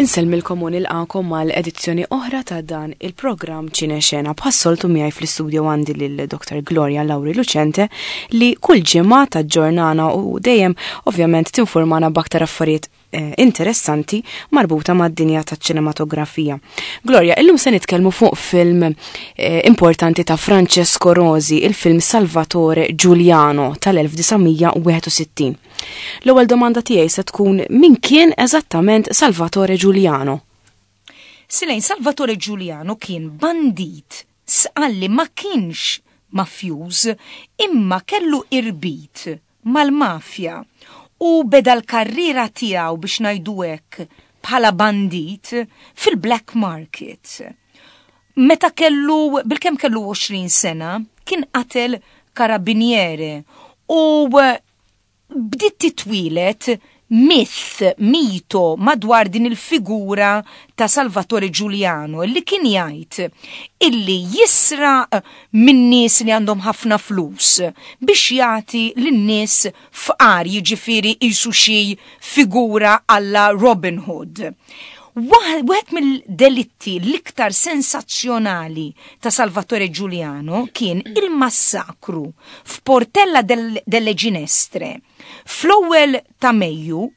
Inselmilkom u nilqakom mal-edizzjoni oħra ta' dan il-programm Ċinexena. Bħassoltu miegħi fl-istudio għandi lil-Dr. Gloria Lauri Lucente li kull ġimgħa taġġornana u dejjem ovvjament tinformana b'aktar affarijiet interessanti marbuta mad-dinja taċ-ċinematografija. Gloria, illum se nitkellmu fuq film importanti ta' Francesco Rosi, il-film Salvatore Giuliano tal-1961. L-ewwel domanda tiegħi se tkun min kien eżattament Salvatore Giuliano? Silejn, Salvatore Giuliano kien bandit sqalli ma kienx mafjuż imma kellu irbit mal-mafja u beda l-karriera tiegħu biex ngħidu hekk bħala bandit fil-black market. Meta kellu bilkemm kellu 20 sena kien qatel karabiniere u bdiet titwilet mito madwar din il-figura ta' Salvatore Giuliano li kien jgħid illi jisraq min nies li għandhom ħafna flus biex jagħti lin-nies fqar, jiġifieri qisu xi figura alla Robin Hood. Wieħed mill-delitti l-iktar sensazzjonali ta' Salvatore Giuliano kien il-massakru f'Portella delle Ginestre fl-ewwel ta' Mejju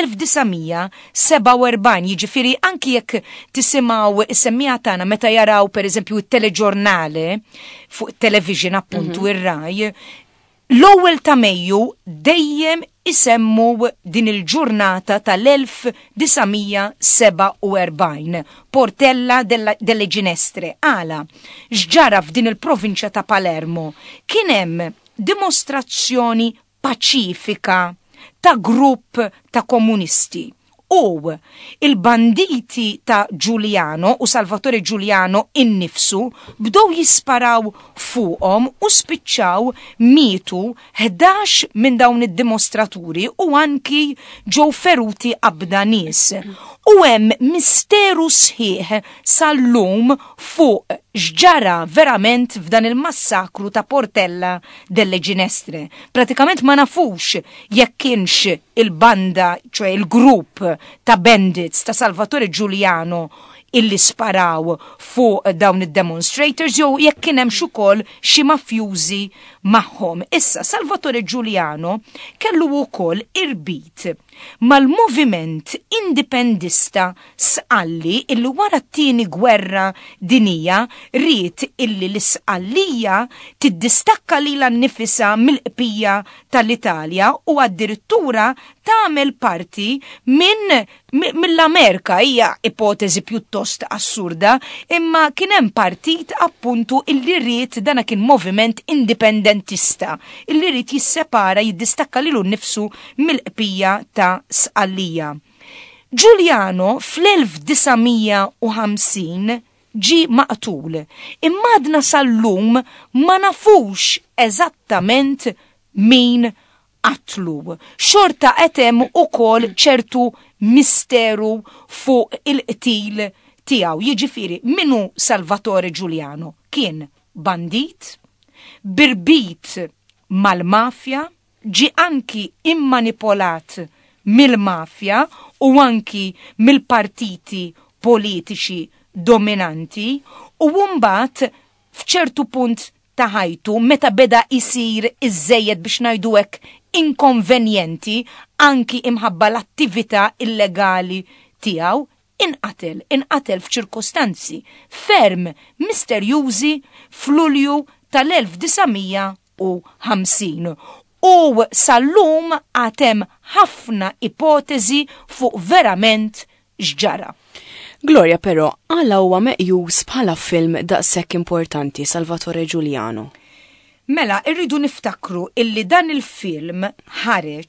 fl-1947, jiġifieri anki jekk tisimgħu is-semmija tagħna meta jaraw pereżempju t-teleġurnale fuq it-television appuntu ir-Rai, l-ewwel ta' Mejju dejjem isemmu din il-ġurnata tal-1947, Portella delle Ginestre. Għala, x'ġara f'din il-provinċja ta' Palermo kien hemm dimostrazzjoni paċifika ta' grupp ta' komunisti. U il-banditi ta' Giuliano u Salvatore Giuliano innifsu bdow jisparaw fuqhom u spiċċaw mietu 11 minn dawn id-dimostraturi u anki ġew feruti abda nies. U hemm misteru sħiħ sal-lum fuq x'ġara verament f'dan il-massakru ta' Portella delle Ginestre. Pratikament ma nafux jekk kienx il-banda, ċoe il-grupp ta' bandits ta' Salvatore Giuliano illi sparaw fuq dawn id-demonstrators jew jekk kien hemm ukoll xi mafjużi magħhom. Issa Salvatore Giuliano kellu wkoll irbit mal-moviment indipendista sqalli illi wara t-tieni gwerra dinija ried illi l-isqallija tiddistakka lilha nnifisha mill-qbija tal-Italja u addirittura tagħmel parti mill-Amerika. Hija ipotezi pjuttost assurda, imma kien hemm partit appuntu illi ried dana kien moviment indipendentista illi ried jissepara jiddistakka lilu nnifsu mill-qbija ta' sqallija. Giuliano fl-1950 ġi maqtul, imma sal-lum ma nafux eżattament min qatlu. Xorta qed hemm ukoll ċertu misteru fuq il-qtil tiegħu. Jiġifieri minu Salvatore Giuliano? Kien bandit, birbit mal-mafja, ġi anki immanipolat mill-mafja u anki mill-partiti politiċi dominanti u mbagħad f'ċertu punt ta' ħajtu meta beda isir iżejjed biex ngħidu hekk inkonvenjenti anki imħabba l-attività illegali tiegħu inqatel f'ċirkostanzi ferm misterjużi f'Lulju tal-1950. U sal-lum għatem ħafna ipotezi fuq verament x'ġara. Gloria, però, għala huwa meqjus bħala film daqshekk importanti Salvatore Giuliano? Mela, irridu niftakru illi dan il-film ħareġ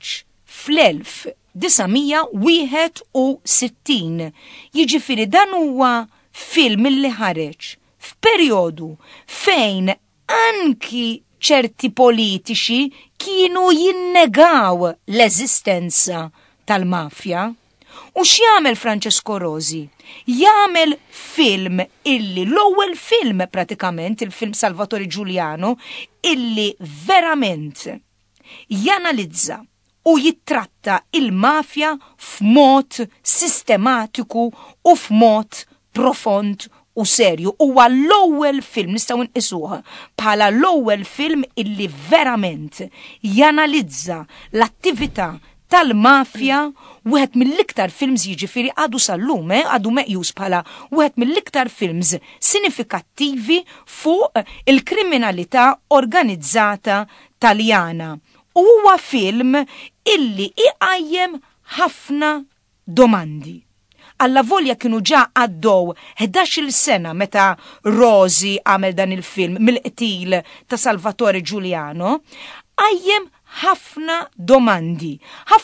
fl-1961. Jiġifieri dan huwa film illi ħareġ f'perjodu fejn anki ċerti politiċi kienu jinnegaw l-eżistenza tal-mafja. U x'jagħmel Francesco Rosi? Jagħmel film illi l-ewwel film pratikament, il-film Salvatore Giuliano, illi verament janalizza u jittratta il-mafja f'mod sistematiku u f'mod profond u serju. Huwa l-ewwel film nistgħu nqisuha bħala l-ewwel film illi verament janalizza l-attività tal-mafja, wieħed mill-iktar films jiġifieri għadu sal-lum għadu meqjus bħala wieħed mill-iktar films sinifikattivi fuq il-kriminalità organizzata Taljana. U huwa film illi iqajjem ħafna domandi. Alla volja kienu ġa għaddew 11-il sena meta Rosi għamel dan il-film mill-qtil ta' Salvatore Giuliano, għajjem ħafna domandi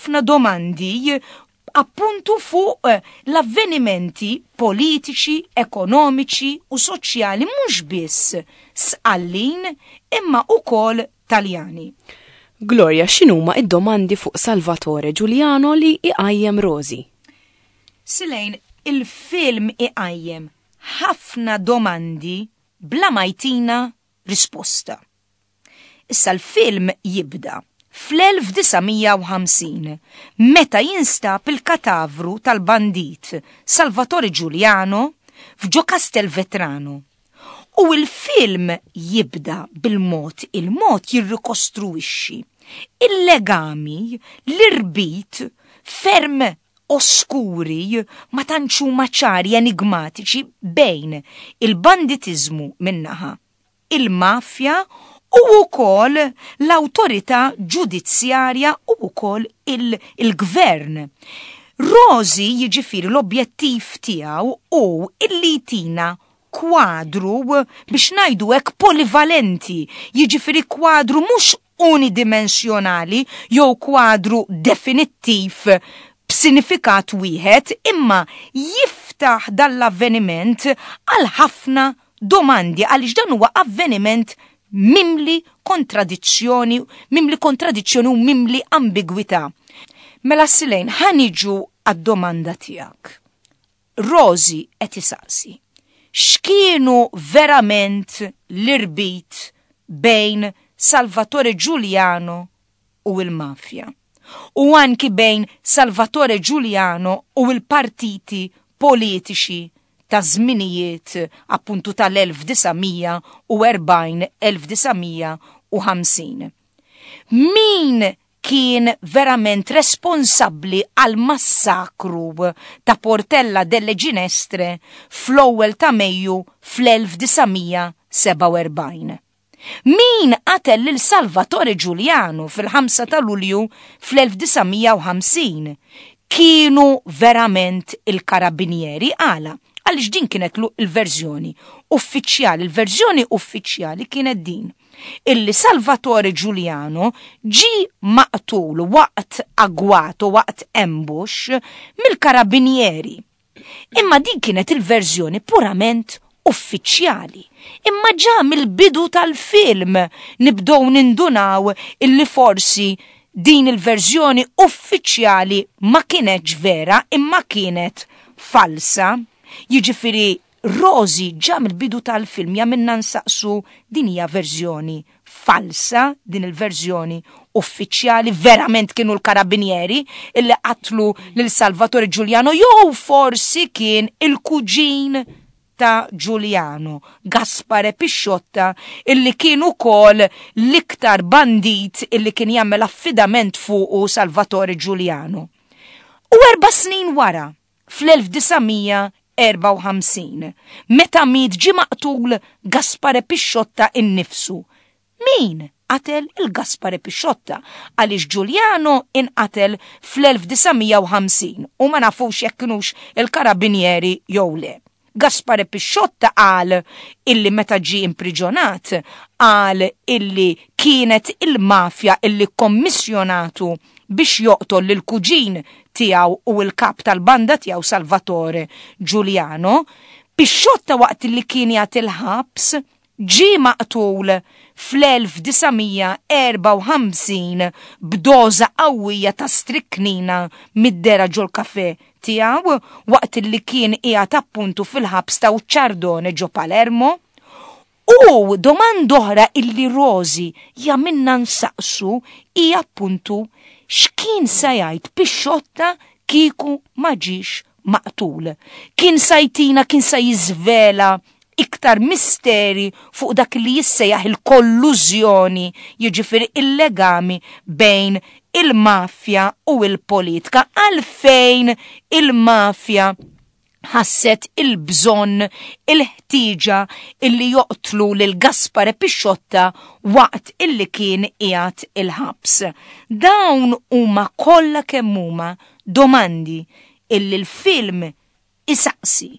appuntu fuq l-avvenimenti politiċi, ekonomiċi u soċjali mhux biss sqallin imma ukoll Taljani. Gloria, x'inhuma id-domandi fuq Salvatore Giuliano li iqajjem Rosi? Silejn, il-film iqajjem ħafna domandi bla ma jtina risposta. Issa l-film jibda fl-1950 meta jinstab il-katavru tal-bandit Salvatore Giuliano f'Ġo Castelvetrano. U il-film jibda bil-mod jirrikostruixxi il-legami, l-irbit ferm oskuri ma tantxu maċari enigmatiċi bejn il-banditizmu minnaħa, il-mafja u wkoll l-awtorità ġudizzjarja u wkoll il-gvern. Rosi jiġifieri l-objettiv tiegħu u illi tina kwadru biex ngħidu hekk polivalenti, jiġifieri kwadru mhux unidimensjonali jew kwadru definittiv b'sinifikat wieħed, imma jiftaħ dal-avveniment għal ħafna domandi għaliex dan huwa avveniment mimli kontradizzjoni u mimli ambigwità. Mela silejn ħaniġu għad-domanda tiegħek. Rosi qed isaqsi x'kienu verament l-irbit bejn Salvatore Giuliano u l-mafja, u anki bejn Salvatore Giuliano u l-partiti politiċi ta' żminijiet appuntu tal-1940-1950. Min kien verament responsabbli għal massakru ta' Portella delle Ginestre fl-ewwel ta' Mejju fl-1947? Min qatel lil Salvatore Giuliano fil-5 ta' Lulju fl-1950? Kienu verament il-karabinieri għaliex din kienet il-verżjoni uffiċjali. Il-verżjoni uffiċjali kienet din illi Salvatore Giuliano ġi maqtul waqt agwato, waqt ambush mill-karabinieri. Imma din kienet il-verżjoni purament uffiċjali. Imma ġa mill-bidu tal-film nibdow nindunaw illi forsi din il-verżjoni uffiċjali ma kienetx vera imma kienet falsa. Jiġifieri Rosi ġa mill-bidu tal-film jagħmilna nsaqsu din hija verżjoni falsa, din il-verżjoni uffiċjali verament kienu l-karabinieri illi qatlu lil Salvatore Giuliano jew forsi kien il-kuġin ta' Giuliano, Gaspare Pisciotta, illi kien ukoll l-iktar bandit illi kien jagħmel affidament fuqu Salvatore Giuliano. U 4 snin wara, fl-1954, meta miet ġie maqtul Gaspare Pisciotta innifsu. Min qatel il-Gaspare Pisciotta? Għaliex Giuliano inqatel fl-1950 u ma nafux jekk kienux il-karabinieri jew le. Gaspare Pisciotta qal illi meta ġie impriġonat qal illi kienet il-mafja illi kommissjonatu biex joqtol l-kuġin tiegħu u l-kap tal-banda tiegħu Salvatore Giuliano. Pisciotta waqt li kien jagħti il-ħabs ġie maqtul fl-1954 b'doża qawwija ta' striknina mid-dera ġol kafè tiegħu waqt li kien qiegħed appuntu fil-ħabs ta' Ucciardone ġo Palermo. U domanda oħra illi Rosi jagħmilna nsaqsu hija appuntu x'kien sa jgħid Pixxotta kieku ma ġiex maqtul. Kien sa jiżvela iktar misteri fuq dak li jissejjaħ il-kollużjoni, jiġifieri il-legami bejn il-mafja u il-politika. Għalfejn il-mafja ħasset il-bżonn, il-ħtieġa illi joqtlu lil Gaspare Pixxotta waqt illi kien qiegħed il-ħabs. Dawn huma kollha kemm huma domandi illi l-film isaqsi.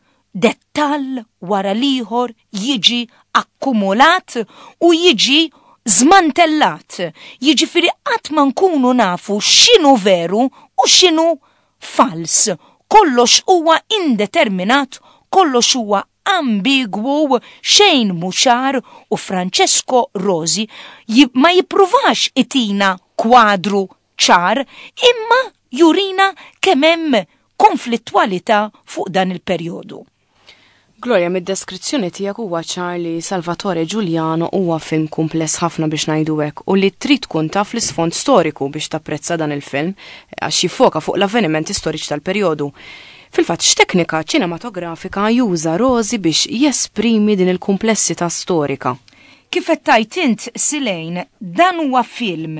Dettall wara liħor jiġi akkumulat u jiġi zmantellat. Jiġifieri qatt ma nkunu nafu x'inhu veru u x'inhu fals. Kollox huwa indeterminat, kollox huwa ambigwu, xejn mhu ċar u Francesco Rosi ma jippruvax itina kwadru ċar imma jurina kemm hemm konflittwalità fuq dan il-perjodu. Gloria, mid-deskrizzjoni tiegħek huwa ċar li Salvatore Giuliano huwa film kumpless ħafna biex ngħidu hekk u li trid tkun taf l-isfond storiku biex tapprezza dan il-film għax jiffoka fuq l-avvenimenti storiċi tal-perjodu. Fil-fatt x'teknika ċinematografika juża Rosi biex jesprimi din il-kumplessità storika. Kif qed tajt int Silejn, dan huwa film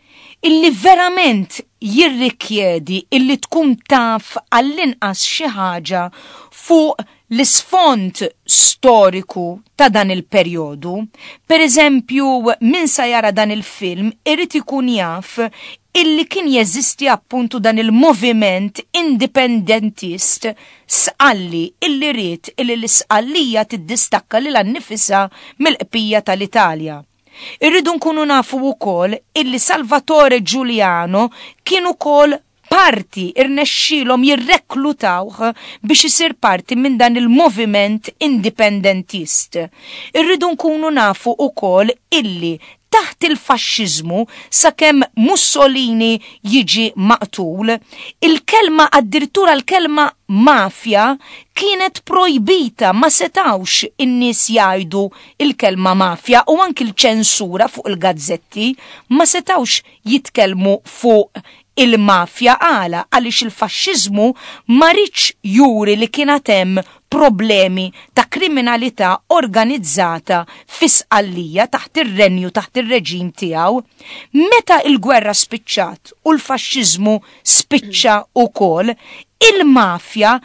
illi verament jirrikjedi illi tkun taf għall-inqas xi ħaġa fuq l-isfond storiku ta' dan il-perjodu. Per eżempju, min sa jara dan il-film irrid ikun jaf illi kien jeżisti appuntu dan il-moviment indipendentist sqalli illi rrid illi l-isqallija tiddistakka lil annifisha mill-qbija tal-Italja. Irridu nkunu nafu wkoll illi Salvatore Giuliano kien ukoll parti irnexxilhom jirreklutawh biex isir parti minn dan il-moviment indipendentist. Irridu nkunu nafu ukoll illi taħt il-faxxiżmu sakemm Mussolini jiġi maqtul, il-kelma addirittura l-kelma mafja kienet projbita, ma setawx in-nies jgħidu il-kelma mafja u anki l-ċensura fuq il-gazzetti ma setawx jitkellmu fuq il-mafja għaliex il-faxxiżmu ma ridx juri li kienet hemm problemi ta' kriminalità organizzata fis-Sqallija taħt ir-renju taħt ir-reġim tiegħu. Meta il-gwerra spiċċat u l-faxxiżmu spiċċa wkoll, il-mafja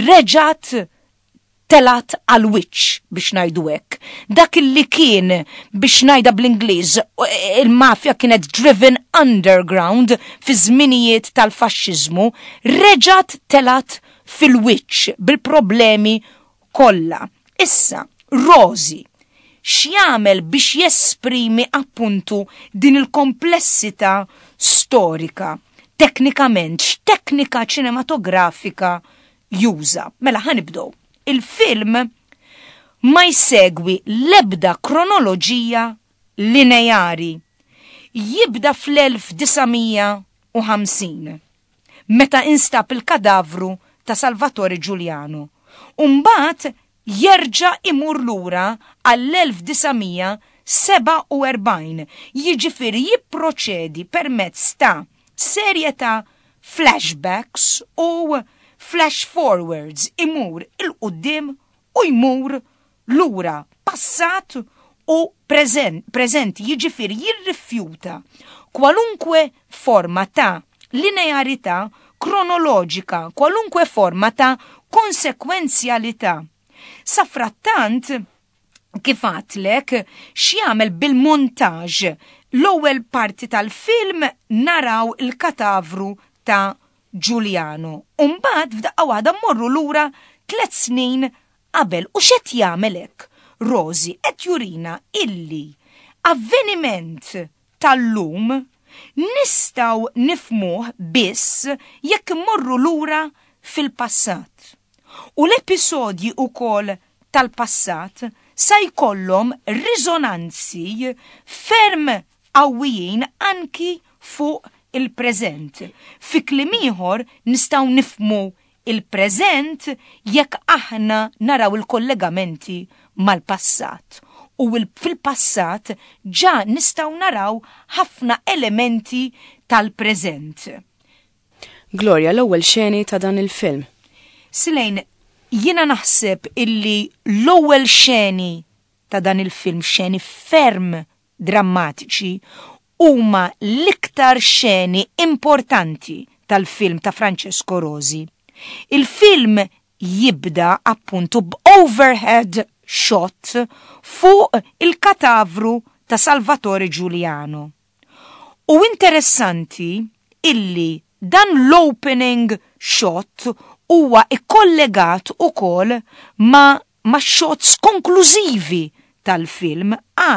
reġat telat għal-wiċċ biex ngħidu hekk. Dak li kien biex ngħidha bl-Ingliż il-mafja kienet driven underground fi żminijiet tal-faxxiżmu, reġat telat fil-wiċċ bil-problemi kollha. Issa, Rosi, x'jagħmel biex jesprimi appuntu din il-komplessità storika? Teknikament, x'teknika ċinematografika juża? Mela ħanibdew. Il-film ma jsegwi l-ebda kronoloġija lineari. Jibda fl-1950, meta instab il-kadavru ta' Salvatore Giuliano. Mbagħad jerġa' imur lura għall-1947, jiġifieri jipproċedi permezz ta' serje ta' flashbacks u flash forwards, imur il-qudiem u jmur lura passat u preżenti, jiġifieri jirrifjuta kwalunkwe forma ta' linearità kronoloġika, kwalunkwe forma ta' konsekwenzjalità. Sa frattant, kif għatlek, x'jagħmel bil-montaġġ l-ewwel parti tal-film naraw il-katavru ta' Giuliano. Mbagħad f'daqqa waħda mmorru lura 3 snin qabel u x'qed jagħmel hekk. Rosi qed jurina illi avveniment tal-lum nistgħu nifhmuh biss jekk immorru lura fil-passat. U l-episodji wkoll tal-passat se jkollhom riżonanzi ferm qawwijin anki fuq il-preżent. Fi kliem ieħor nistgħu nifhmu il-preżent jekk aħna naraw il-kollegamenti mal-passat. U fil-passat ġa nistgħu naraw ħafna elementi tal-preżent. Gloria, l-ewwel xeni ta' dan il-film. Silejn, jiena naħseb illi l-ewwel xeni ta' dan il-film, xeni ferm drammatiċi, huma l-iktar xeni importanti tal-film ta' Francesco Rosi. Il-film jibda appuntu b'overhead shot fuq il-katavru ta' Salvatore Giuliano. U interessanti illi dan l-opening shot huwa ikkollegat ukoll ma' shots konklużivi tal-film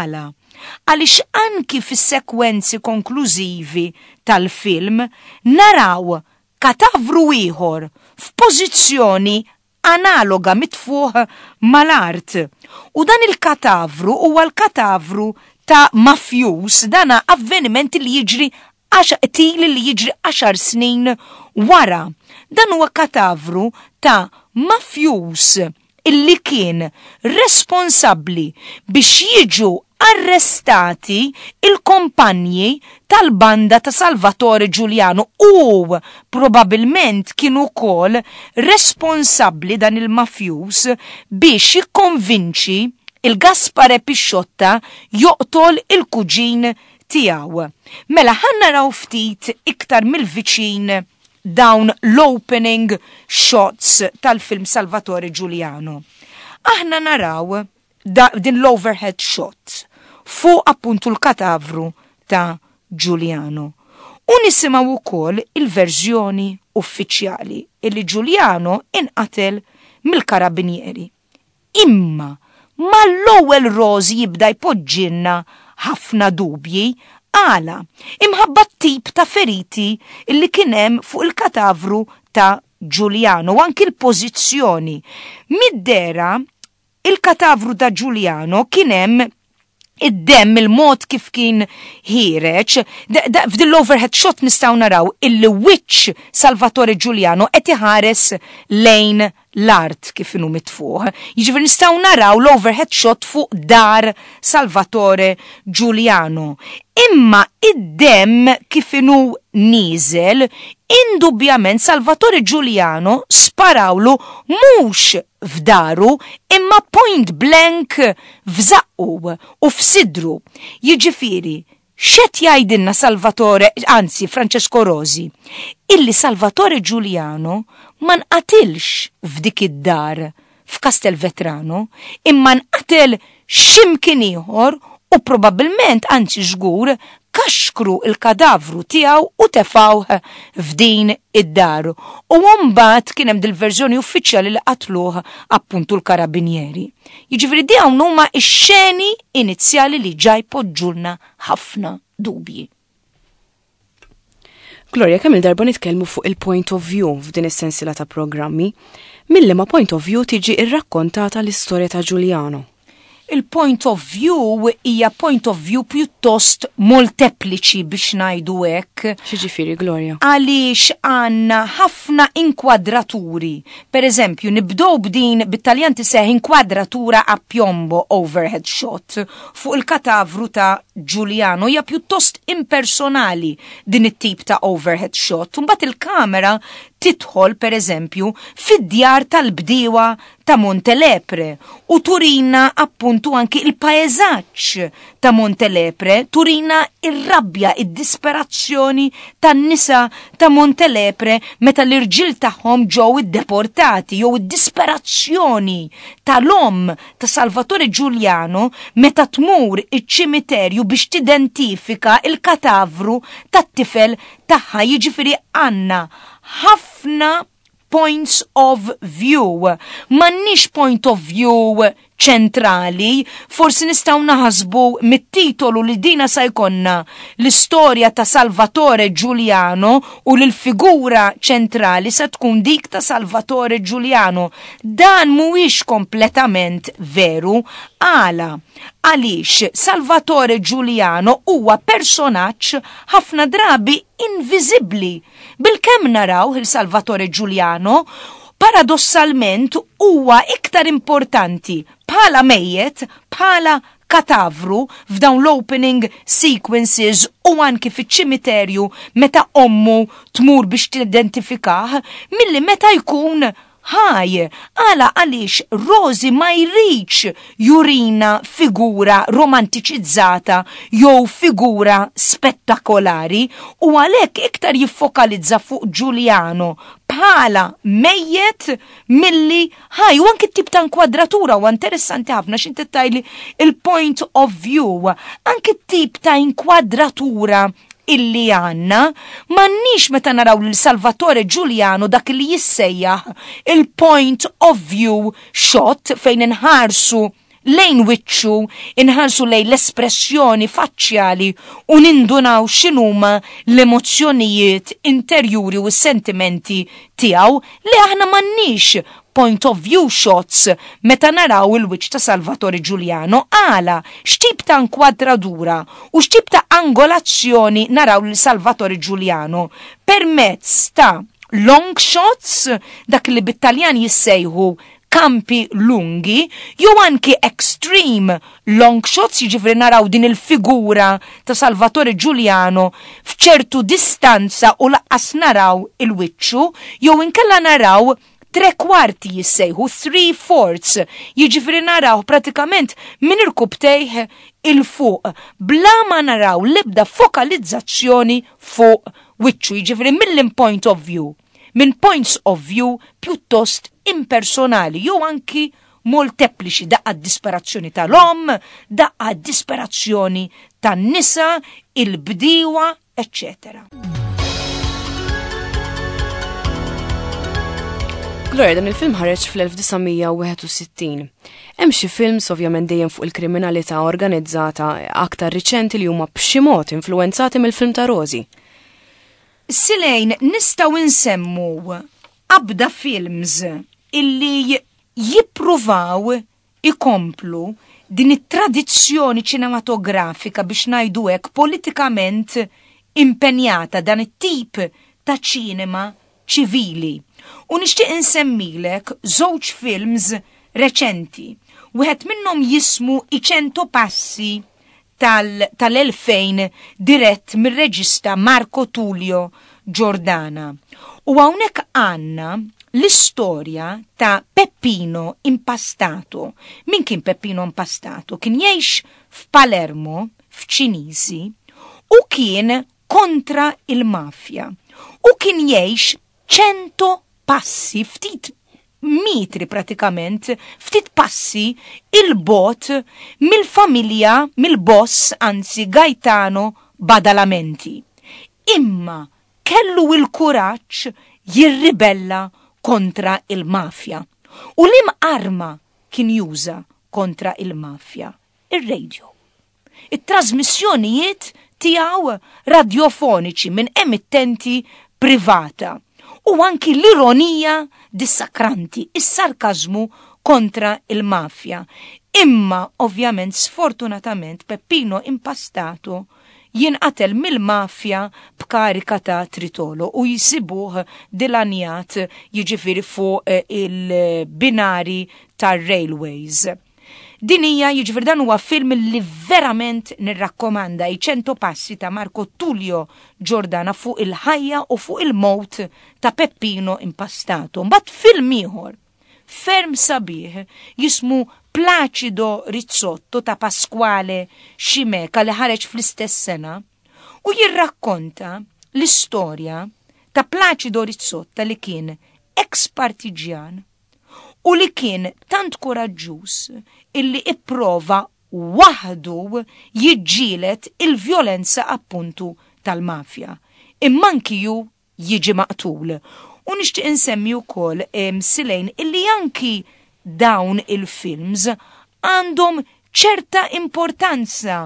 għaliex anki fis-sekwenzi konklużivi tal-film naraw katavru ieħor f'pożizzjoni analoga mitfuħ mal-art. U dan il-katavru huwa l-katavru ta' mafjus, dana avveniment li jiġri li jiġri 10 snin wara. Dan huwa katavru ta' mafjus illi kien responsabbli biex jiġu arrestati il-kompanji tal-banda ta' Salvatore Giuliano u probabilment kienu kol responsabbli dan il-mafjus biex jikkonvinċi il-Gaspare Pisciotta joqtol il-kuġin tiegħu. Mela ħanna raw ftit iktar mill-viċin dawn l-opening shots tal-film Salvatore Giuliano. Aħna naraw din l-overhead shot fuq appuntu l-katavru ta' Giuliano. U nisimgħu wkoll il-verżjoni uffiċjali illi Giuliano inqatel mill-karabinieri. Imma ma l-ewwel Rosi jibda jpoġġilna ħafna dubji għala imħabba tip ta' feriti illi kienem fuq il-katavru ta' Giuliano u anki l-pożizzjoni. Mid-dera il-katavru ta' Giuliano kienem id-demm il-mod kif kien ħireċ, f'dil-overhead shot nistaw naraw il-wiċċ Salvatore Giuliano qed iħares lejn l-art kif inhu mitfuħ. Jiġifieri nistgħu naraw l-overhead shot fuq dar Salvatore Giuliano. Imma id-demm kif inhu nieżel, indubjament Salvatore Giuliano sparawlu mhux f'daru imma point blank f'zaqqu u f'sidru. Jiġifieri x'qed jgħidilna Francesco Rosi, illi Salvatore Giuliano ma nqatilx f'dik id-dar f'Castelvetrano, imma nqatel x'imkien ieħor u probabbilment anzi żgur kaxkru il-kadavru tiegħu u tefawh f'din id-dar. U mbagħad kien hemm dil-verżjoni uffiċjali li qatluh appuntu l-karabinieri. Jiġifieri dawn huma x-xeni inizjali li ġaj poġġulna ħafna dubji. Gloria, kemm il-darba nitkellmu fuq il-point of view f'din is-sensiela ta' programmi, mill-liema point of view tiġi irrakkontata l-istorja ta' Giuliano. Il-point of view hija point of view pjuttost moltepliċi biex ngħidu hekk. X'jiġifieri, Gloria? Għaliex għandna ħafna inkwadraturi. Per eżempju, nibdew b'din bit-Taljan tiseħ inkwadratura a piombo overhead shot fuq il-katavru ta' Giuliano. Hija pjuttost impersonali din it-tip ta' overhead shot. Mbagħad il-kamera tidħol per eżempju fid-djar tal-bdiewa ta' Montelepre u turina appuntu anki il-paesaġġ ta' Montelepre, turina ir-rabbja, id-disperazzjoni tan-nisa ta' Montelepre meta l-irġiel tagħhom ġew iddeportati jew id-disperazzjoni tal-om ta' Salvatore Giuliano meta tmur iċ-ċimiterju biex tidentifika il-katavru tat-tifel tagħha. Jiġifieri għandna ħafna points of view. M'għandniex point of view ċentrali, forsi nistgħu naħasbu mit-titolu li dina sa jkollna l-istorja ta' Salvatore Giuliano u l-figura ċentrali sa tkun dik ta' Salvatore Giuliano. Dan mhuwiex kompletament veru għaliex Salvatore Giuliano huwa personaġġ ħafna drabi inviżibbli. Bil-kemm naraw il-Salvatore Giuliano paradossalment huwa iktar importanti bħala mejjet, bħala kadavru f'dawn l-opening sequences u anki fiċ-ċimiterju meta ommu tmur biex tidentifikah milli meta jkun ħaj, għaliex Rosie ma jridx jurina figura romantiċizzata jew figura spettakolari u għalhekk iktar jiffokalizza fuq Giuliano bħala mejjet milli ħaj u anki t-tip ta' inkwadratura u interessanti ħafna x'inti tajli il-point of view, anki t-tip ta' inkwadratura illi għanna, mannix meta naraw l-Salvatore Giuliano dak li jissejjaħ il-point of view shot fejn inħarsu lejn wiċċu, inħarsu lejn l-espressjoni faċjali u nindunaw x'inhuma l-emozzjonijiet interjuri u s-sentimenti tiegħu li aħna mannix point of view shots meta naraw il-wiċċ ta' Salvatore Giuliano għala x'tip ta' inkwadradura u x'tip ta' angolazzjoni naraw l Salvatore Giuliano permezz ta' long shots dak li bit-Taljan jissejħu kampi lunghi, jew anki extreme long shots, jiġifieri naraw din il-figura ta' Salvatore Giuliano f'ċertu distanza u laqqas naraw il-wiċċu, jew inkella naraw 3/4 jissejħu 3/4, jiġifieri naraw pratikament minn il-kubtejh il-fuq, bla ma naraw l-ebda fokalizzazzjoni fuq wiċċu, jiġifieri mill-point of view. Minn points of view pjuttost impersonali, jew anki moltepliċi daqqa disperazzjoni tal-om, daqqa disperazzjoni tan-nisa, il-bdiewa, eccetera. Gloria, dan il-film ħareġ fl-1961. Hemm xi films ovvjament dejjem fuq il-kriminalità organizzata aktar riċenti li huma b'xi mod influenzati mill-film ta' Rosie. Silejn nistaw insemmu abda films illi jippruvaw ikomplu din it-tradizzjoni ċinematografika biex ngħidu hekk politikament impenjata dan it-tip ta' ċinema ċivili. U nixtieq insemmilek żewġ films reċenti. Wieħed minnhom jismu I 100 passi tal-2000 dirett mir-reġista Marco Tullio Giordana. U hawnhekk għandna l-istorja ta' Peppino Impastato. Min kien Peppino Impastato? Kien jgħix f'Palermo, f'Ċiniżi, u kien kontra il-mafja. U kien jgħix 100 passi, ftit mitri pratikament, ftit passi il-bot mill-familja, mill-boss, anzi Gaetano Badalamenti. Imma kellu il-kuraġġ jirribella kontra il-mafja. U lim arma kien juża kontra il-mafja? Ir-radio. It-trasmissjonijiet tiegħu radiofoniċi minn emittenti privata. U anki l-ironija dissakranti, is-sarkazmu kontra il-mafja. Imma, ovvjament, sfortunatament, Peppino Impastato jinqatel mill-mafja b'karika ta' tritolo u jisibuh dilanjat jiġifieri fuq il-binari tar-railways. Din hija jiġifier dan huwa film li verament nirrakkomanda, I 100 passi ta' Marco Tullio Giordana fuq il-ħajja u fuq il-mowt ta' Peppino Impastato. Mbagħad film ieħor ferm sabiħ jismu Placido Rizzotto ta' Pasquale Scimeca li ħareġ fl-istess sena u jirrakkonta l-istorja ta' Placido Rizzotta li kien ex-partiġjan u li kien tant koraġġuż illi ipprova waħdu jiġġielet il-vjolenza appuntu tal-mafja. Immanki ju jiġi maqtul. U nixtieq insemmi wkoll silejn illi anki dawn il-films għandhom ċerta importanza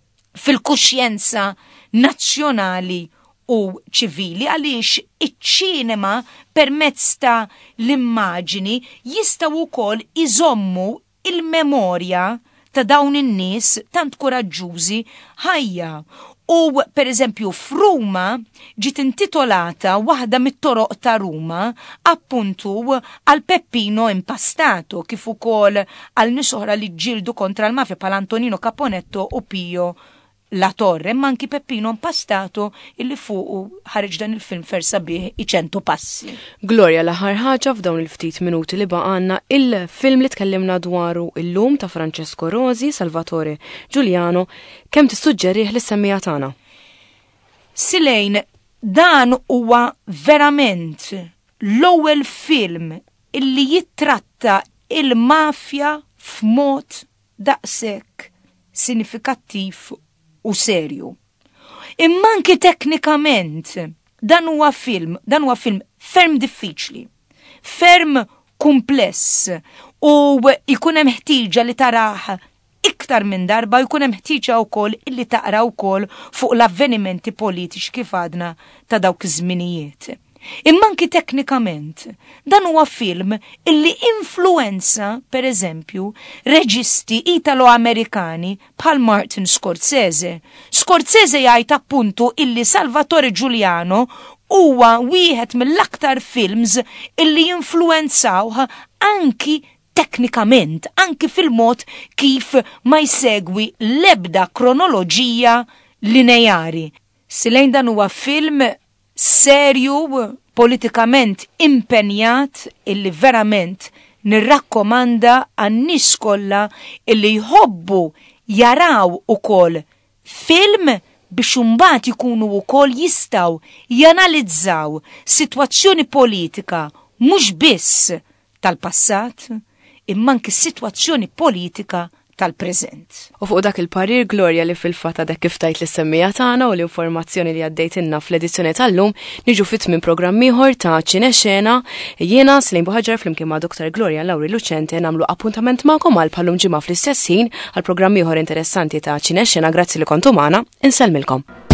fil-kuxjenza nazzjonali u ċivili għaliex iċ-ċinema permezz ta' l-immaġini jistgħu wkoll iżommu il-memorja ta' dawn in-nies tant koraġġużi ħajja U per eżempju f'Ruma ġiet intitolata waħda mit-toroq ta' Ruma appuntu għal Peppino Impastato kif ukoll għal nies oħra li ġildu kontra l-mafja bħal Antonino Caponetto u Pio La Torre, ma anki Peppino Impastato illi fuq ħareġ dan il-film fersa bih I100 passi. Gloria, l-aħħar ħaġa f'dawn il-ftit minuti li baqanna il-film li tkellimna dwaru illum ta' Francesco Rosi, Salvatore Giuliano, kemm tissuġġerih lis-semmija tagħna? Silejn, dan huwa verament l-ewwel film illi jittratta il-mafja f'mod daqshekk sinifikattiv u serju. Imma anki teknikament dan huwa film ferm diffiċli, ferm kumpless u jkun hemm ħtieġa li taraħ iktar minn darba, jkun hemm ħtieġa wkoll illi taqra wkoll fuq l-avvenimenti politiċi kif għadna ta' dawk iż-żminijiet. Imma anki teknikament, dan huwa film illi influenza, per eżempju, reġisti Italo-Amerikani bħal Martin Scorsese. Scorsese jgħid appuntu illi Salvatore Giuliano huwa wieħed mill-aktar films illi influenzawh anki teknikament, anki fil-mod kif ma jsegwi l-ebda kronoloġija lineari. Silejn dan huwa film serju, politikament impenjat illi verament nirrakkomanda għan-nies kollha illi jħobbu jaraw ukoll film biex imbagħad ikunu wkoll jistgħu janalizzaw sitwazzjoni politika mhux biss tal-passat, imma anke sitwazzjoni politika tal-preżent. U fuq dak il-parir, Gloria, li fil-fatt għadek kif tajt l-semmija tagħna u l-informazzjoni li għaddejtinna fl-edizzjoni tal-lum niġu fit minn programm ieħor ta' Cinexena. Jiena Silejn Buħaġar flimkien ma' Dr. Gloria Lauri Lucente nagħmlu appuntament magħkom għal bħallum ġimgħa fl-istess ħin għal programm ieħor interessanti ta' Cinexena. Grazzi li kontu magħna, insellmilkom.